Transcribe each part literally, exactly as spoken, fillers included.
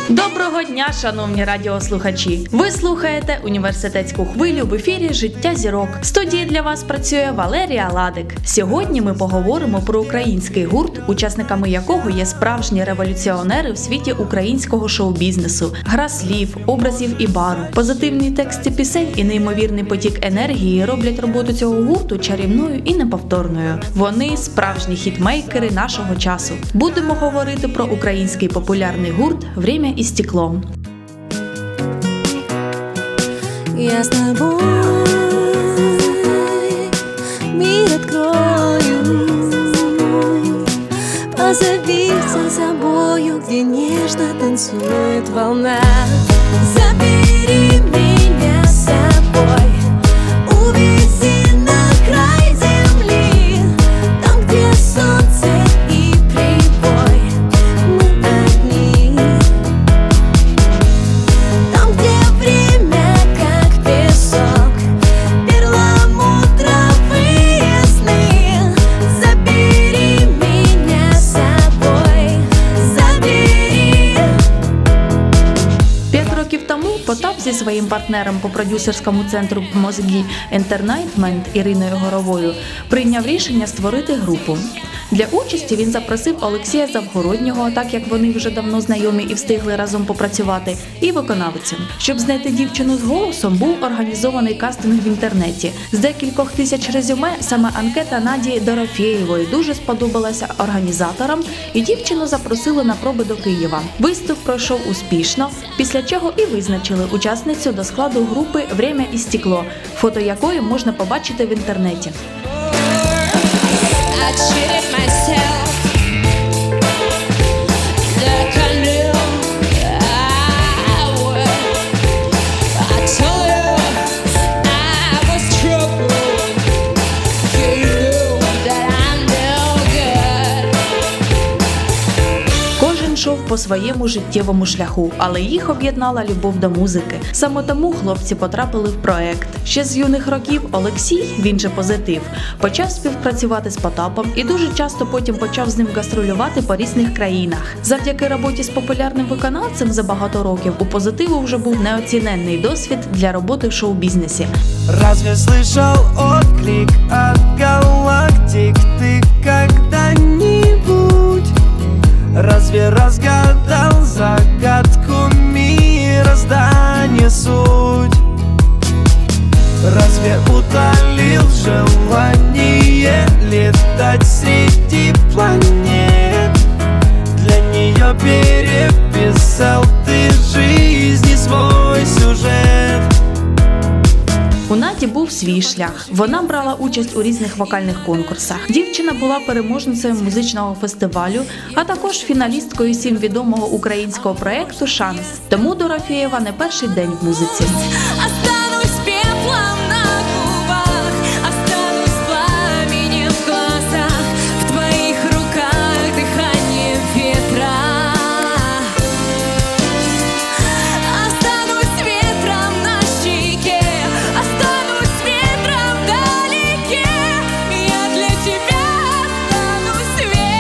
Доброго дня, шановні радіослухачі! Ви слухаєте університетську хвилю в ефірі «Життя зірок». В студії для вас працює Валерія Ладик. Сьогодні ми поговоримо про український гурт, учасниками якого є справжні революціонери в світі українського шоу-бізнесу. Гра слів, образів і бару, позитивні тексти пісень і неймовірний потік енергії роблять роботу цього гурту чарівною і неповторною. Вони – справжні хітмейкери нашого часу. Будемо говорити про український популярний гурт «Время и стекло». Я с тобой мир открою, позови за собою, где нежно танцует волна. Забери меня с собой, увези на край земли, там, где солнце и прибой, мы одни. Там, где время как песок, перламутровые сны. Забери меня с собой, забери. П'ять років тому Потап зі своїм партнером по продюсерському центру «Мозги Entertainment» Іриною Горовою прийняв рішення створити групу. Для участі він запросив Олексія Завгороднього, так як вони вже давно знайомі і встигли разом попрацювати, і виконавицю. Щоб знайти дівчину з голосом, був організований кастинг в інтернеті. З декількох тисяч резюме саме анкета Наді Дорофєєвої дуже сподобалася організаторам, і дівчину запросили на проби до Києва. Виступ пройшов успішно, після чого і визначили учасницю до складу групи «Время и стекло», фото якої можна побачити в інтернеті. I cheated myself, like I knew I would. I told you I was trouble, you knew that I'm no good. Кожен йшов по своєму життєвому шляху, але їх об'єднала любов до музики. Саме тому хлопці потрапили в проект. Ще з юних років Олексій, він же Позитив, почав співпрацювати з Потапом і дуже часто потім почав з ним гастролювати по різних країнах. Завдяки роботі з популярним виконавцем за багато років у Позитиву вже був неоціненний досвід для роботи в шоу-бізнесі. Разве слышал отклик от галактик ты когда-нибудь? Разве разгадал загадку мироздания суть? Разве утолил желание летать среди планет? Для нее переписал ты жизни свой сюжет. У Наді був свій шлях. Вона брала участь у різних вокальних конкурсах. Дівчина була переможницею музичного фестивалю, а також фіналісткою всім відомого українського проєкту «Шанс». Тому Дорофєєва не перший день в музиці. Останусь пеплом на губах, останусь пламенем в глазах, в твоих руках дыхание ветра. Останусь ветром на щеке, останусь ветром вдалеке. Я для тебя останусь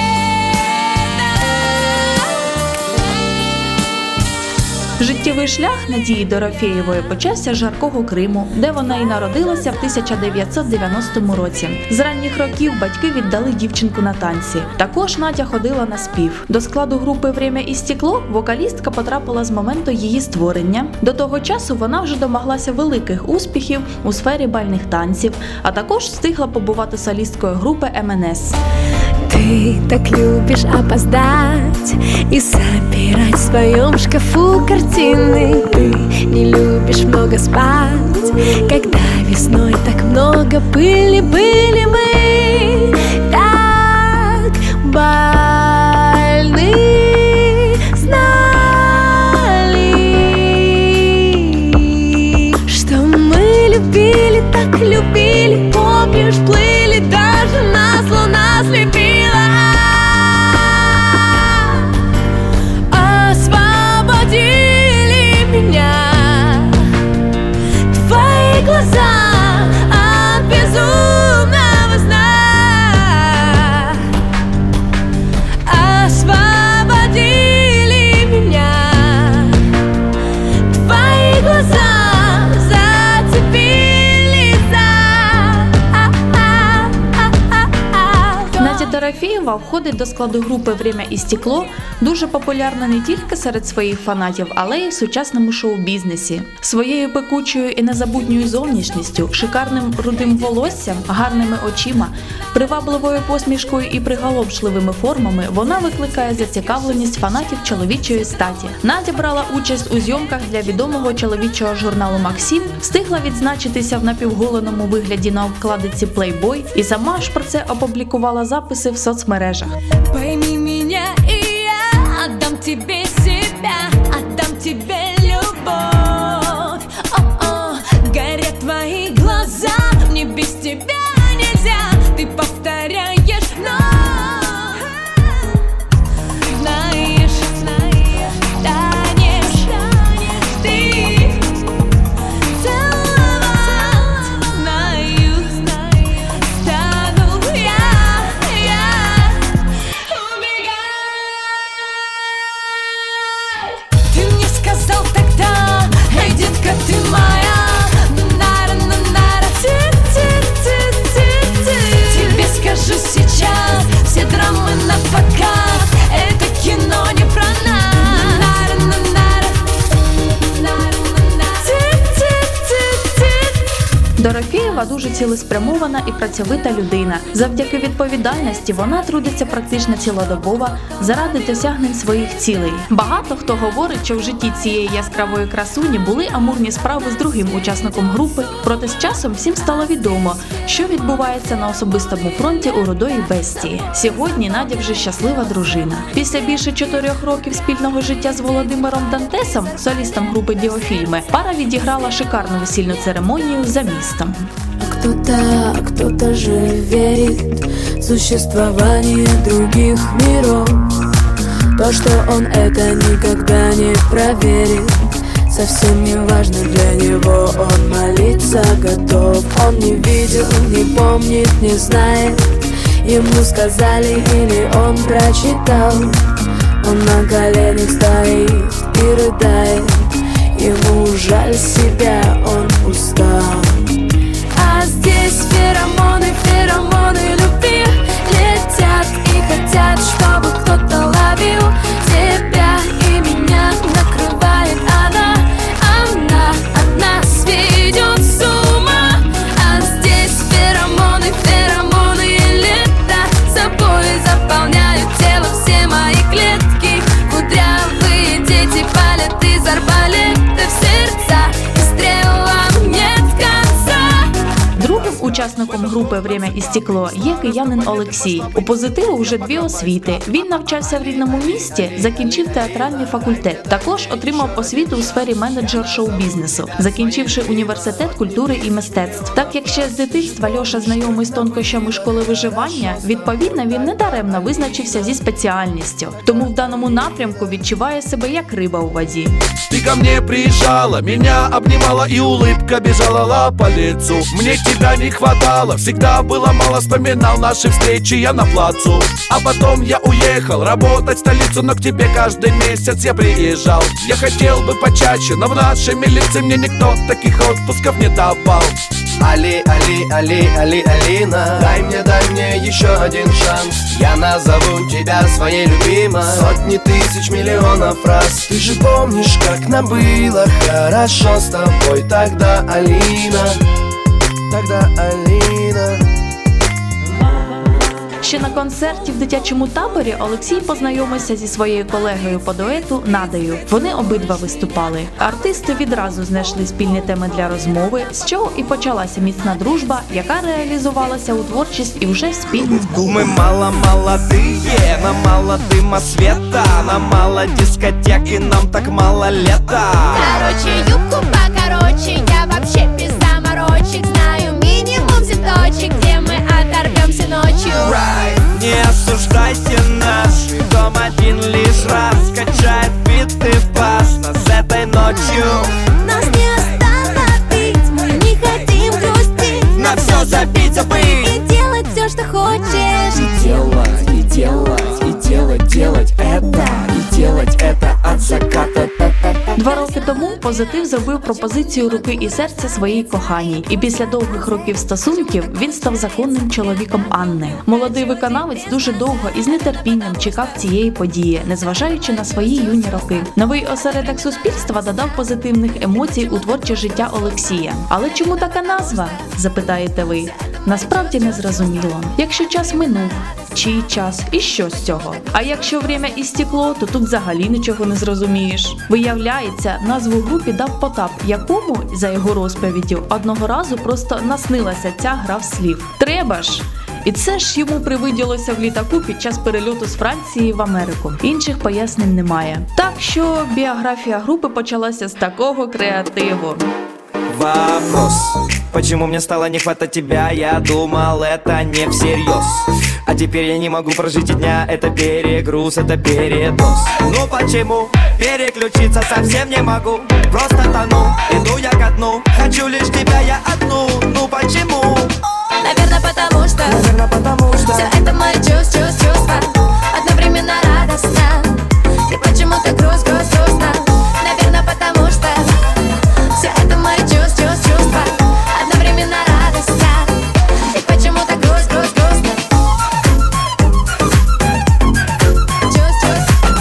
ветром. Життєвий шлях Надії Дорофєєвої почався з жаркого Криму, де вона і народилася в тисяча дев'ятсот дев'яностому році. З ранніх років батьки віддали дівчинку на танці. Також Надя ходила на спів. До складу групи «Время и стекло» вокалістка потрапила з моменту її створення. До того часу вона вже домоглася великих успіхів у сфері бальних танців, а також встигла побувати солісткою групи ем ен ес. Ты так любишь опоздать и собирать в своем шкафу картины. Ты не любишь много спать, когда весной так много пыли. Были мы так больны, знали, что мы любили, так любили. Помнишь, плыли, даже нас луна слепила. Освободили меня твои глаза от безумного сна. Освободили меня Дорофєєва входить до складу групи «Время і стекло», дуже популярна не тільки серед своїх фанатів, але й в сучасному шоу-бізнесі. Своєю пекучою і незабутньою зовнішністю, шикарним рудим волоссям, гарними очима, привабливою посмішкою і приголомшливими формами вона викликає зацікавленість фанатів чоловічої статі. Надя брала участь у зйомках для відомого чоловічого журналу «Максим», встигла відзначитися в напівголеному вигляді на обкладинці Playboy і сама ж про це опублікувала записи в соцмережах. Пойми меня, и я отдам тебе себя, отдам тебе любовь. О-о, горят твои глаза, мне без тебя нельзя, ты повторяешь вновь. Знаешь, знаешь, станешь ты целовать, знаю, стану я, я убегать. Ты мне сказал тогда, эй, детка, ты моя, нара-на-нара, ти-ти-ти-ти-ти. Тебе скажу сейчас, все драмы на показ, это кино не про нас. Нара-на-нара, нара-на-нара, ти-ти-ти-ти. Дорофєєва дуже цілеспрямована і працьовита людина. Завдяки відповідальності вона трудиться практично цілодобово заради досягнень своїх цілей. Багато хто говорить, що в житті цієї яскравої красуні були амурні справи з другим учасником групи, проте з часом всім стало відомо, що відбувається на особистому фронті у рудої бестії. Сьогодні Надя вже щаслива дружина. Після більше чотирьох років спільного життя з Володимиром Дантесом, солістом групи «Діофільми», пара відіграла шикарну весільну церемонію за містом. Кто-то, кто-то же верит в существование других миров. То, что он это никогда не проверит, совсем не важно для него, он молиться готов. Он не видел, не помнит, не знает, ему сказали или он прочитал. Он на коленях стоит и рыдает, ему жаль себя, он устал. А здесь феромоны, феромоны любви летят и хотят, чтобы кто-то ловил тебя и меня. Накрывает она, она от нас ведет с ума. А здесь феромоны, феромоны лета собой заполняют тело, все мои клетки. Кудрявые дети палят из арбалета в сердца, и стрелам нет конца. Другим учасником групи «Время і стекло» є киянин Олексій. У позитиву вже дві освіти. Він навчався в рідному місті, закінчив театральний факультет. Також отримав освіту у сфері менеджер шоу-бізнесу, закінчивши університет культури і мистецтв. Так як ще з дитинства Льоша знайомий з тонкощами школи виживання, відповідно він недаремно визначився зі спеціальністю. Тому в даному напрямку відчуває себе як риба у воді. Ты ко мне приезжала, меня обнимала и улыбка бежала по лицу. Мне тебя не хватало, всегда было мало, вспоминал наши встречи я на плацу. А потом я уехал работать в столицу, но к тебе каждый месяц я приезжал. Я хотел бы почаще, но в нашей милиции мне никто таких отпусков не давал. Али, Али, Али, Али, Алина, дай мне, дай мне еще один шанс. Я назову тебя своей любимой. Сотни тысяч, миллионов раз. Ты же помнишь, как нам было хорошо с тобой тогда, Алина. Тогда Алина. Ще на концерті в дитячому таборі Олексій познайомився зі своєю колегою по дуету Надею. Вони обидва виступали. Артисти відразу знайшли спільні теми для розмови, з чого і почалася міцна дружба, яка реалізувалася у творчість і вже в спільних Мы клубах. мало молодые, нам мало дыма света, нам мало дискотек и нам так мало лета. Короче, юбку покороче, я вообще без заморочек. Знаю минимум семь точек, где мы оторвемся ночью. Right. Не осуждайте наш дом один лишь раз. Качает биты бас нас этой ночью. Нас не остановить, мы не хотим грустить. На все забить, забыть. И делать все, что хочешь. И делать, и делать, и делать, делать это, и делать это от заката. Два роки тому Позитив зробив пропозицію руки і серця своїй коханій. І після довгих років стосунків він став законним чоловіком Анни. Молодий виконавець дуже довго і з нетерпінням чекав цієї події, незважаючи на свої юні роки. Новий осередок суспільства додав позитивних емоцій у творче життя Олексія. Але чому така назва? Запитаєте ви. Насправді не зрозуміло. Якщо час минув, чий час і що з цього? А якщо время істекло, то тут взагалі нічого не зрозумієш. Виявляється, назву групі дав Потап, якому, за його розповіддю, одного разу просто наснилася ця гра в слів. Треба ж! І це ж йому привиділося в літаку під час перельоту з Франції в Америку. Інших пояснень немає. Так що біографія групи почалася з такого креативу. Вопрос, почему мне стало не хватать тебя? Я думал, это не всерьез. А теперь я не могу прожить и дня. Это перегруз, это передоз. Ну почему? Переключиться совсем не могу. Просто тону, иду я ко дну. Хочу лишь тебя, я одну. Ну почему? Наверное, потому что, Наверное, потому что все это мои чувства, чувства, одновременно радостно. И почему-то грусть, грусть, грустно. Наверное, потому что все это мои чувства, чувства, одновременно радостно. И почему-то грусть, грусть, грустно. Чувств,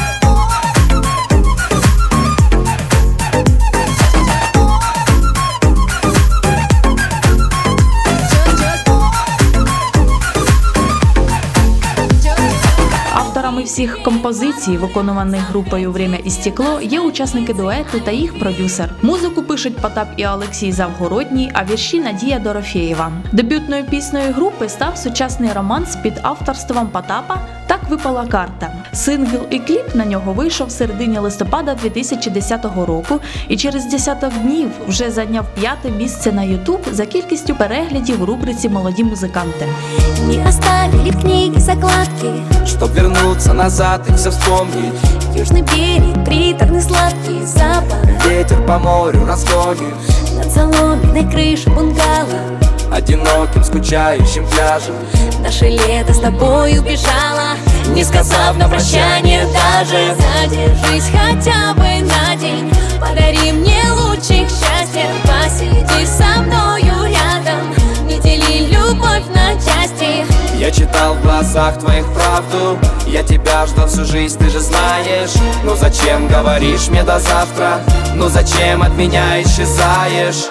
Авторами всіх композицій, виконуваних групою «Время істекло», є учасники дуету та їх продюсер. Музику пишуть Потап і Олексій Завгородній, а вірші Надія Дорофєєва. Дебютною піснею групи став сучасний романс під авторством Потапа «Так випала карта». Сингл і кліп на нього вийшов в середині листопада дві тисячі десятого року і через десяток днів вже зайняв п'яте місце на YouTube за кількістю переглядів у рубриці «Молоді музиканти». не оставили в книге закладки. Чтоб вернуться назад и все вспомнить. Южный берег, приторный сладкий запах. Ветер по морю разгонит Над соломенной крышей бунгало. одиноким, скучающим пляжем. Наше лето с тобой убежало, не сказав на прощание даже. Задержись хотя бы на день, подари мне лучик счастья. Посиди со мною рядом, не дели любовь на части. Я читал в глазах твоих правду. Я тебя ждал всю жизнь, ты же знаешь. Ну зачем говоришь мне до завтра? Ну зачем от меня исчезаешь?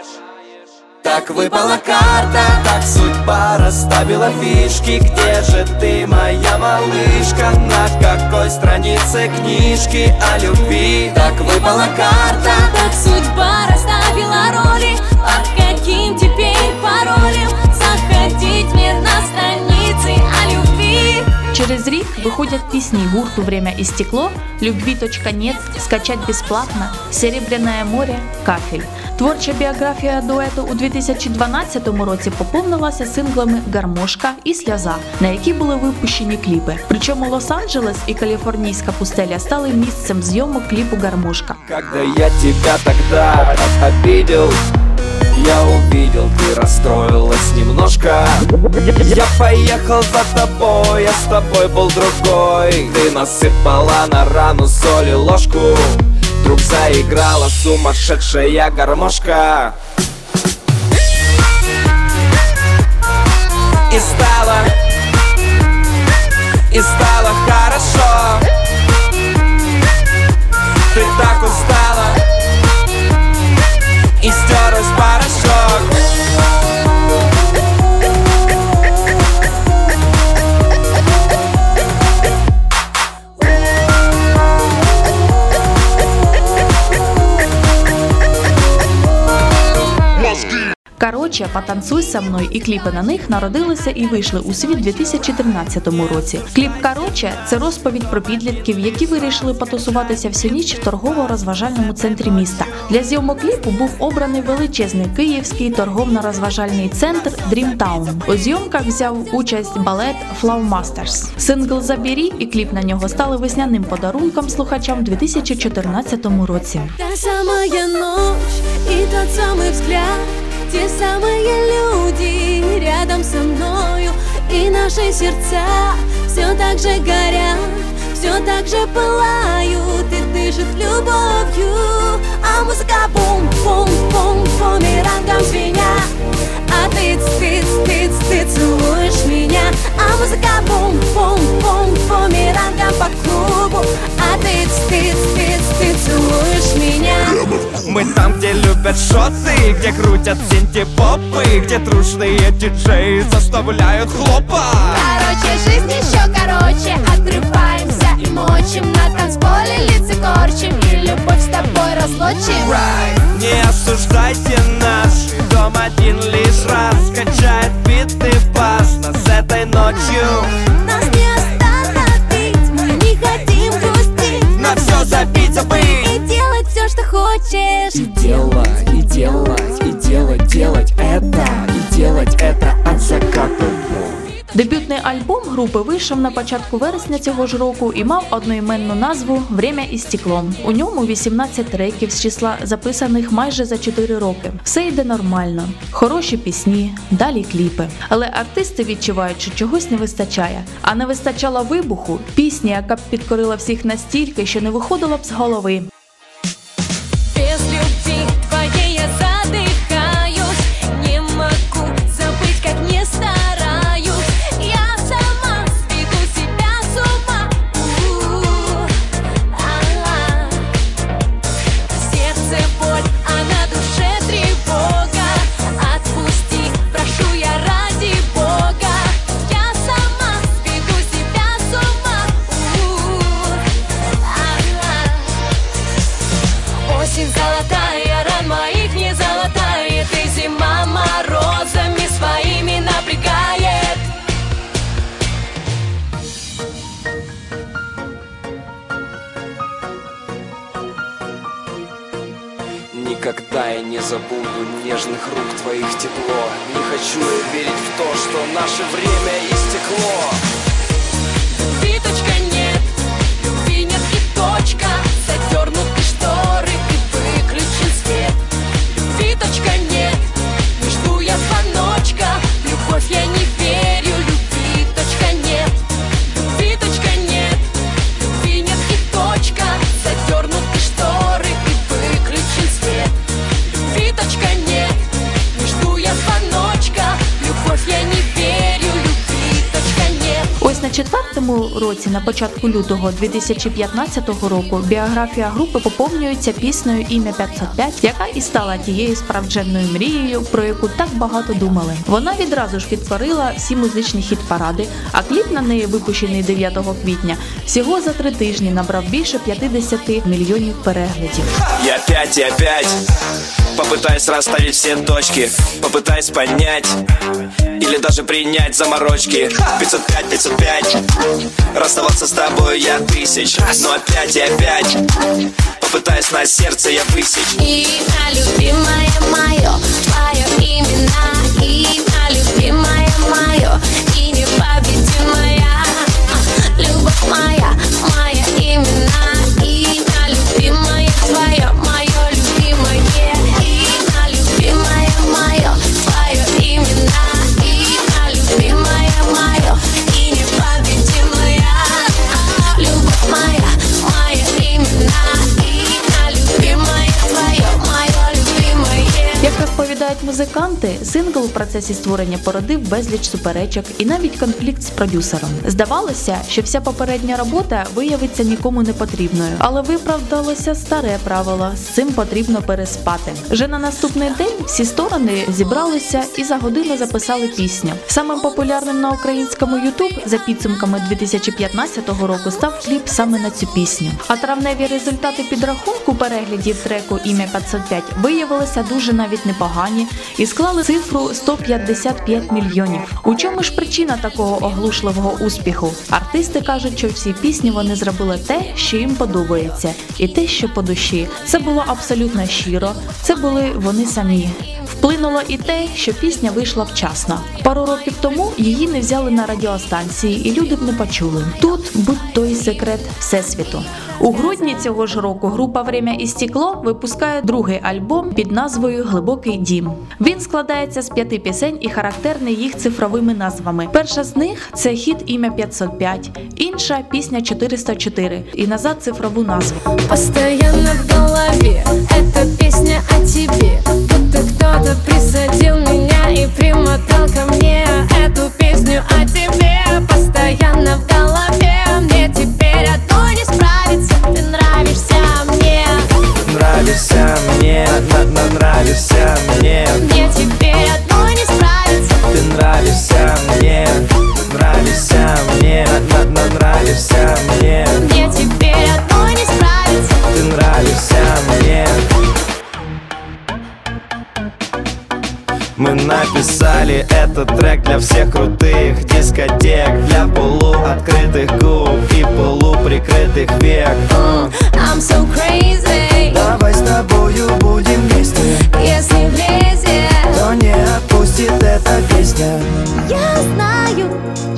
Так выпала карта, так судьба расставила фишки. Где же ты, моя малышка? На какой странице книжки о любви? Так выпала карта. Так судьба расставила роли, под каким теперь паролем заходить мне на страницы о любви. Через рік виходять пісні гурту «Время істекло», «Любви.нет», «Скачать бесплатно», «Серебряное море», «Кафель». Творча біографія дуету у дві тисячі дванадцятому році поповнилася синглами «Гармошка» і «Сльоза», на які були випущені кліпи. Причому Лос-Анджелес і Каліфорнійська пустеля стали місцем зйомок кліпу «Гармошка». Когда я тебя тогда обидел, я увидел, ты расстроилась немножко. Я поехал за тобой, я с тобой был другой. Ты насыпала на рану соли ложку. Вдруг заиграла сумасшедшая гармошка. И стало, и стало хорошо. Ты так устала, и стерлась в порошок. Короче, «Потанцуй со мною» і кліпи на них народилися і вийшли у світ у дві тисячі тринадцятому році. Кліп «Короче» – це розповідь про підлітків, які вирішили потусуватися всю ніч в торгово-розважальному центрі міста. Для зйомок кліпу був обраний величезний київський торгово-розважальний центр Дрімтаун. У зйомках взяв участь балет Flow Masters. Сингл «Забері» і кліп на нього стали весняним подарунком слухачам у дві тисячі чотирнадцятому році. Та самая ночь и тот самый взгляд, те самые люди рядом со мною, и наши сердца все так же горят, все так же пылают и дышат любовью. музыка бум-бум-бум, бумерангом звеня. А ты, ты, ты, ты целуешь меня. А музыка бум-бум-бум, бумерангом по клубу. А ты, ты, ты, ты целуешь меня. Мы там, где любят шоты, где крутят синти-попы, где трушные диджеи заставляют хлопать. Короче, жизнь еще короче. Отрываемся и мочим. На танцполе лица корчим. И любовь с тобой разлучим. Right. Не осуждайте нас, дом один лишь раз качает биты бас нас этой ночью. Нас не остановить, мы не хотим грустить. На все забить, забыть И делать все, что хочешь. И делать, и делать, и делать, делать это. И делать это от заката. Дебютний альбом групи вийшов на початку вересня цього ж року і мав одноіменну назву «Время і стекло». У ньому вісімнадцять треків з числа записаних майже за чотири роки. Все йде нормально. Хороші пісні, далі кліпи. Але артисти відчувають, що чогось не вистачає. А не вистачало вибуху, пісні, яка б підкорила всіх настільки, що не виходила б з голови. Без любви твоей я задыхаюсь. Не могу забыть, как не стараюсь. Я сама сведу себя с ума. У-у-у. В сердце боль, а на душе тревога. Отпусти, прошу я ради Бога. Я сама сведу себя с ума. У-у-у. Осень золотая, ран моих не золотает. И зима морозами своими напрягает. Никогда я не забуду нежных рук твоих тепло. Не хочу я верить в то, что наше время истекло. Виточка нет, любви нет и точка. Задернуты шторы и выключен свет. Виточка нет, не жду я звоночка. В любовь я не верю, любви точка нет. Виточка нет, любви нет и точка. Задернуты шторы и выключен свет. Виточка нет, не жду я звоночка. В любовь я не верю, любви точка нет. Ось на четвертому році, на початку лютого дві тисячі п'ятнадцятого року, біографія групи поповнюється піснею «Ім'я п'ятсот п'ять», яка і стала тією справдженною мрією, про яку так багато думали. Вона відразу ж підкорила всі музичні хіт-паради, а кліп на неї, випущений дев'ятого квітня, всього за три тижні набрав більше п'ятдесят мільйонів переглядів. И опять, и опять попытаюсь расставить все точки, попытаюсь понять или даже принять заморочки. Пятьсот пять, пятьсот пять, расставаться с тобой я тысяч. Но опять и опять попытаюсь на сердце я высечь. Имя любимое мое, твое именно. Имя любимое мое и непобедимая. Любовь моя, моя имена. Имя любимое твое, мое любимое. Имя любимое мое, твое имена. Имя любимое мое и непобедимая. Любовь моя, моя имена. Имя любимое твое, мое любимое. Як розповідають музиканти, сингл у процесі створення породив безліч суперечок і навіть конфлікт з продюсером. Здавалося, що вся попередня робота виявиться нікому не потрібною, але виправдалося старе правило – з цим потрібно переспати. Вже на наступний день всі сторони зібралися і за годину записали пісню. Самим популярним на українському YouTube за підсумками дві тисячі п'ятнадцятого року став кліп саме на цю пісню. А травневі результати підрахунку переглядів треку «Ім'я п'ятсот п'ять» виявилися дуже навіть непогані і склали цифру сто п'ятдесят п'ять мільйонів. У чому ж причина такого оглушливого успіху? Артисти кажуть, що всі пісні вони зробили те, що їм подобається, і те, що по душі. Це було абсолютно щиро, це були вони самі. Вплинуло і те, що пісня вийшла вчасно. Пару років тому її не взяли на радіостанції, і люди б не почули. Тут будь той секрет всесвіту. У грудні цього ж року група «Время і стекло» випускає другий альбом під назвою «Глибокий дім». Він складається з п'яти пісень і характерний їх цифровими назвами. Перша з них – це хіт «Ім'я п'ятсот п'ять», інша – пісня чотириста чотири і назад цифрову назву. Постоянно в голове эта песня о тебе, будто кто-то присадил меня и примотал ко мне эту песню о тебе. Постоянно в голове, мне теперь одной не справиться. Ты нравишься мне, Нравишься мне, на на нравишься мне. мне теперь одной не справиться. Ты нравишься мне, нравишься мне, на на нравишься мне. Мне теперь одной не справиться. Ты нравишься мне. Мы написали этот трек для всех крутых дискотек, для полуоткрытых губ и полуприкрытых век. uh. I'm so crazy. Давай с тобою будем вместе, Если влезет, то не отпустит эта песня. я знаю.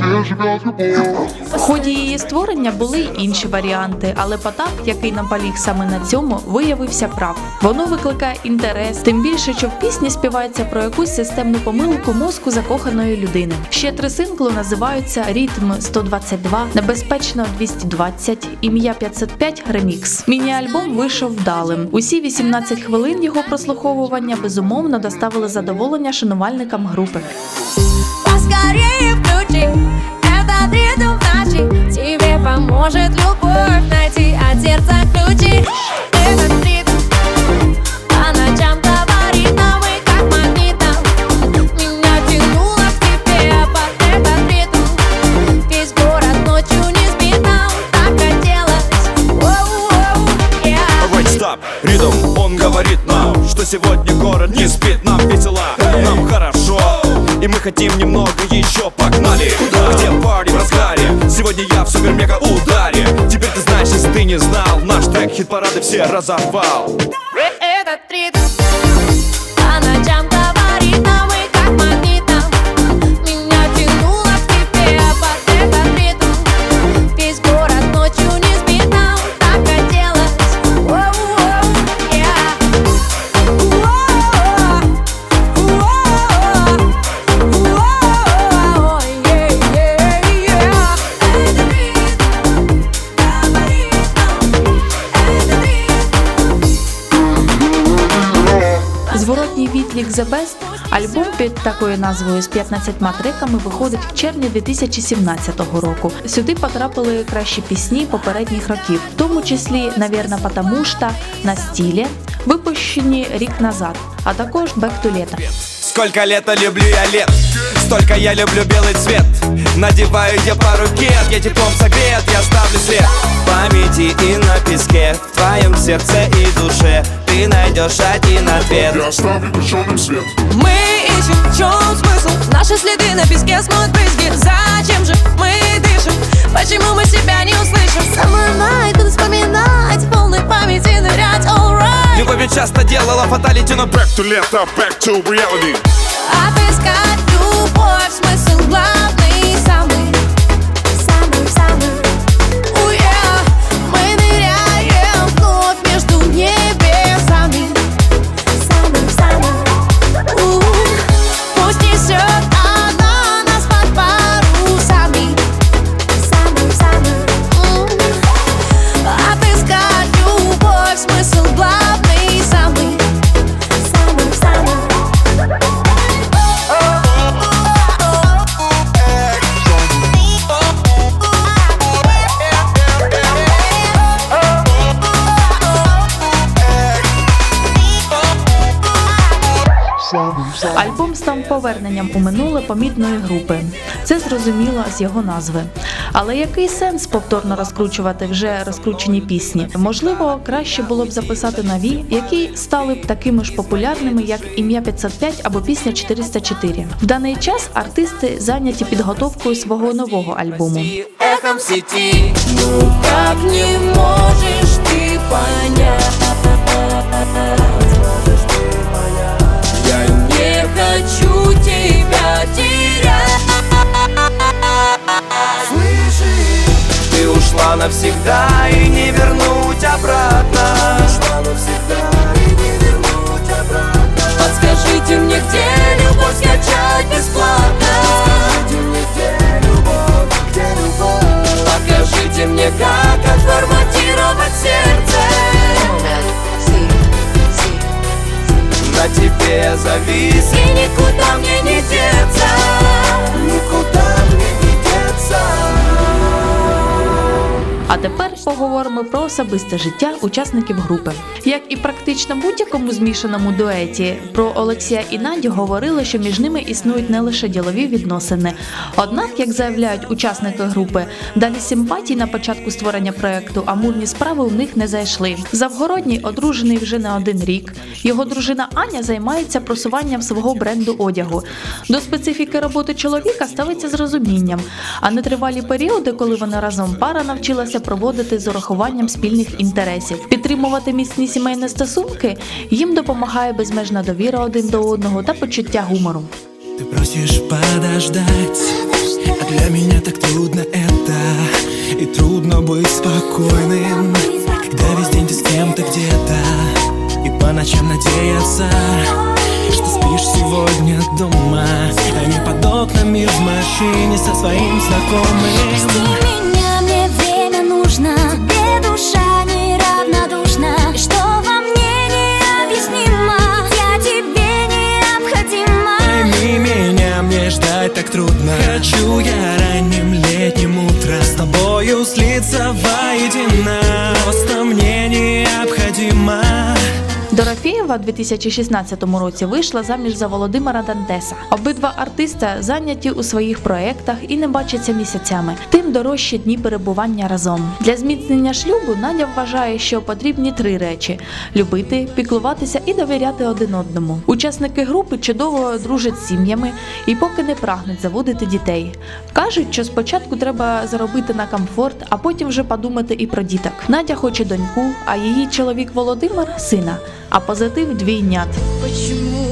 В ході її створення були й інші варіанти, але Потап, який наполіг саме на цьому, виявився прав. Воно викликає інтерес, тим більше, що в пісні співається про якусь системну помилку мозку закоханої людини. Ще три синкли називаються «Ритм сто двадцять два», «Небезпечно двісті двадцять», «Ім'я п'ятсот п'ять» ремікс. Міні-альбом вийшов вдалим. Усі вісімнадцять хвилин його прослуховування безумовно доставили задоволення шанувальникам групи. Поскорее включи этот ритм в ночи. Тебе поможет любовь найти от сердца ключи. Этот ритм по ночам говорит нам и как магнитом. Меня тянуло к тебе под этот ритм. Весь город ночью не спит, нам так хотелось. Воу-воу, yeah. Alright, stop. Ритм, он говорит нам, что сегодня город не спит, нам весело, нам хорошо. И мы хотим немного еще, погнали. Куда? Где парти в разгаре? Сегодня я в супер-мега-ударе. Теперь ты знаешь, если ты не знал, наш трек хит-парады все разорвал. Этот ритм по ночам говорит нам и как магнитом. Меня тянуло к тебе под этот ритм. Весь город ночью не спит, нам так хотелось. Воу-воу, yeah. Воу-воу, воу-воу, yeah, yeah, yeah. Этот ритм говорит нам, этот ритм. Зворотній відлік «The Best» альбом під такою назвою з п'ятнадцятьма треками виходить в червні дві тисячі сімнадцятого року. Сюди потрапили кращі пісні попередніх років, в тому числі «Наверно, потому что», «На стиле», випущені рік назад, а також «Back to Lето». Сколько лета люблю я лет, столько я люблю белый цвет. Надеваю я пару кет, я теплом согрет, я ставлю след В памяти и на песке, в твоем сердце и душе ты найдешь один ответ. Я оставлю черным свет. Мы ищем, в чем смысл? Наши следы на песке смоют брызги. Зачем же мы дышим? Почему мы себя не услышим? Самую night буду вспоминать, в полной памяти нырять, alright. Любовь я часто делала фаталити, но Back to лето, back to reality. Отыскать любовь, смысл главный, самый, самый, самый. Oh yeah. Мы ныряем вновь между небесами, самым, самым. Uh. Пусть несет она нас под парусами, самым, самым. Uh. Отыскать любовь, смысл главный, самый, самым, самым. Альбом став поверненням у минуле помітної групи. Це зрозуміло з його назви. Але який сенс повторно розкручувати вже розкручені пісні? Можливо, краще було б записати нові, які стали б такими ж популярними, як «Ім'я п'ятсот п'ять» або пісня чотириста чотири. В даний час артисти зайняті підготовкою свого нового альбому. Эхом сети. Ну как не можешь ты понять? Я завис. И никуда мне не деться, никуда мне не деться. А тепер поговоримо про особисте життя учасників групи. Як і практично будь-якому змішаному дуеті, про Олексія і Надю говорили, що між ними існують не лише ділові відносини. Однак, як заявляють учасники групи, далі симпатій на початку створення проєкту амурні справи у них не зайшли. Завгородній одружений вже не один рік. Його дружина Аня займається просуванням свого бренду одягу. До специфіки роботи чоловіка ставиться з розумінням, а нетривалі періоди, коли вони разом, пара навчилася проводити з урахуванням спільних інтересів. Підтримувати міцні сімейні стосунки їм допомагає безмежна довіра один до одного та почуття гумору. Ты просишь подождать, а для меня так трудно это. И трудно быть спокойным, когда весь день ты с кем-то где-то. И по ночам надеяться, что спишь сегодня дома, а не под окнами в машине со своим знакомым. Прости меня, мне время нужно, тебе душа неравнодушна. И что во мне необъяснимо, я тебе необходима. Пойми меня, мне ждать так трудно. Хочу я ранним летним утром с тобою слиться воедино. Просто мне необходимо. Дорофєєва у дві тисячі шістнадцятому році вийшла заміж за Володимира Дантеса. Обидва артиста зайняті у своїх проєктах і не бачаться місяцями. Тим дорожчі дні перебування разом. Для зміцнення шлюбу Надя вважає, що потрібні три речі – любити, піклуватися і довіряти один одному. Учасники групи чудово дружать з сім'ями і поки не прагнуть заводити дітей. Кажуть, що спочатку треба заробити на комфорт, а потім вже подумати і про діток. Надя хоче доньку, а її чоловік Володимир – сина. А позитив двійнят. Почему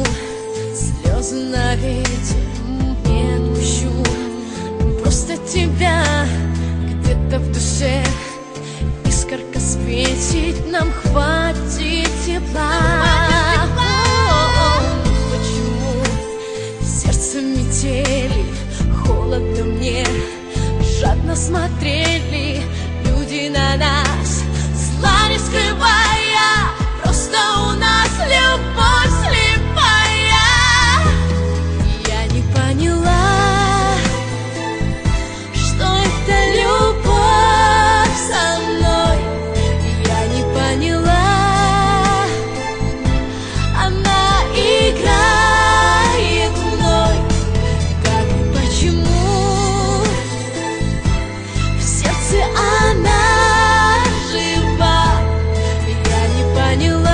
слезы навеки не отпущу? Просто тебя где-то в душе искорка светит, нам хватит тепла. Почему сердце метели, холодно мне, жадно смотрели люди на нас, зла не скрывая. Просто у нас любовь слепая. Я не поняла, что это любовь со мной. Я не поняла, она играет мной. Как и почему в сердце она жива. Я не поняла.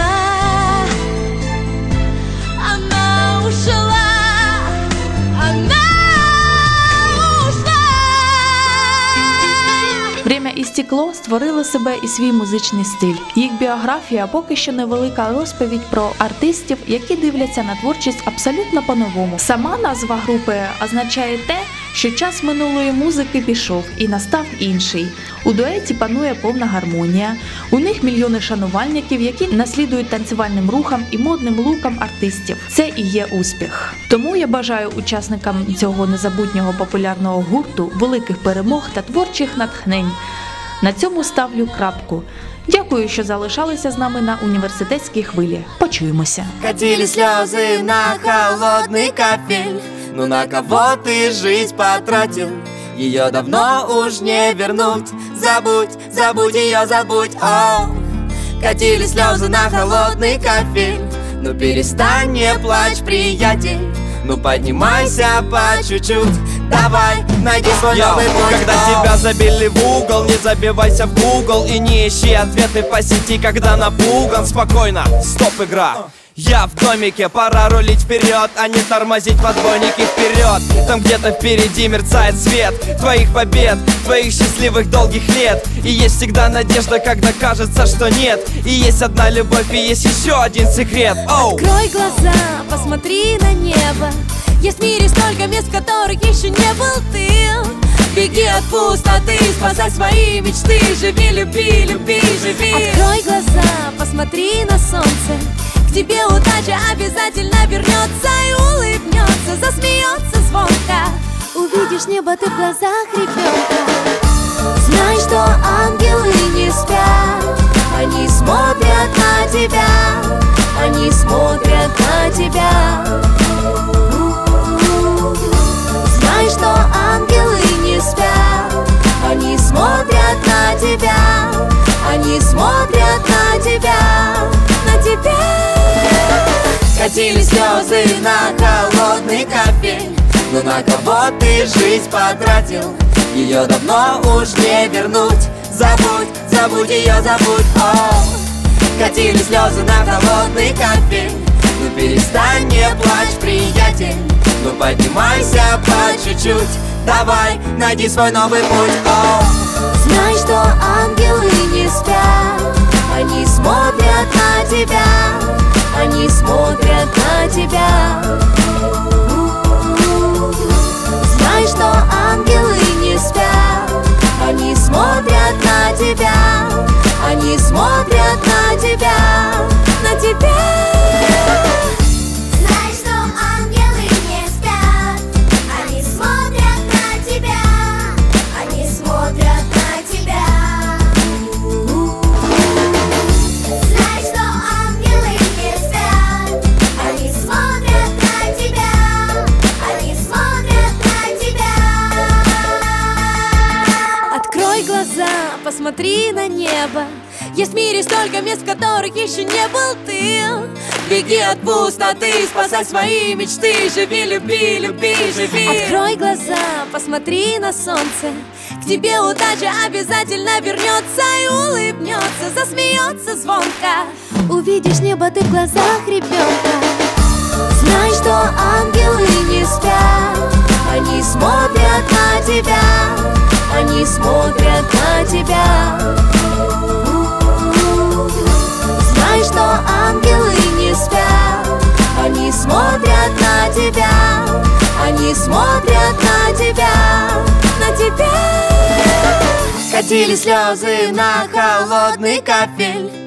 «Время і стекло» створили себе і свій музичний стиль. Їх біографія поки що невелика розповідь про артистів, які дивляться на творчість абсолютно по-новому. Сама назва групи означає те, що час минулої музики пішов і настав інший. У дуеті панує повна гармонія, у них мільйони шанувальників, які наслідують танцювальним рухам і модним лукам артистів. Це і є успіх. Тому я бажаю учасникам цього незабутнього популярного гурту великих перемог та творчих натхнень. На цьому ставлю крапку. Дякую, що залишалися з нами на університетській хвилі. Почуємося. Катили слезы на холодный кафель. Ну на кого ты жизнь потратил? Ее давно уж не вернуть. Забудь, забудь ее, забудь, о. Катили слезы на холодный кафель. Ну перестань, не плачь, приятель. Ну поднимайся по чуть-чуть. Давай, найди свой новый путь. Когда тебя забили в угол, не забивайся в Google и не ищи ответы по сети, когда напуган. Спокойно, стоп, игра. Я в домике, пора рулить вперед, а не тормозить в отбойнике вперед. Там где-то впереди мерцает свет твоих побед, твоих счастливых долгих лет. И есть всегда надежда, когда кажется, что нет. И есть одна любовь, и есть еще один секрет. Оу! Открой глаза, посмотри на небо. Есть в мире столько мест, в которых еще не был ты. Беги от пустоты, спасай свои мечты. Живи, люби, люби, живи. Открой глаза, посмотри на солнце. К тебе удача обязательно вернется и улыбнется, засмеется звонко. Увидишь небо ты в глазах ребенка. Знай, что ангелы не спят. Они смотрят на тебя. Они смотрят на тебя. они смотрят на тебя, на тебя. Катили слезы на холодный кафель. Но на кого ты жизнь потратил? Ее давно уж не вернуть. Забудь, забудь ее, забудь. О, катили слезы на холодный кафель. Ну перестань, не плачь, приятель. Ну поднимайся по чуть-чуть. Давай, найди свой новый путь. О, знай, что ангелы не спят, они смотрят на тебя, они смотрят на тебя. Знай, что ангелы не спят, они смотрят на тебя, они смотрят на тебя, на тебя. Знай, что ангелы не спят, они смотрят на тебя, они смотрят на тебя. Знай, что ангелы не спят, они смотрят на тебя, они смотрят на тебя. Открой глаза, посмотри на небо. Есть в мире столько мест, в которых еще не был ты. беги от пустоты, спасай свои мечты. Живи, люби, люби, живи. Открой глаза, посмотри на солнце. К тебе удача обязательно вернется и улыбнется, засмеется звонко. Увидишь небо ты в глазах ребенка. Знай, что ангелы не спят, они смотрят на тебя, они смотрят на тебя. Знай, что ангелы не спят, они смотрят на тебя, они смотрят на тебя, на тебя. Катили слезы на холодный кафель.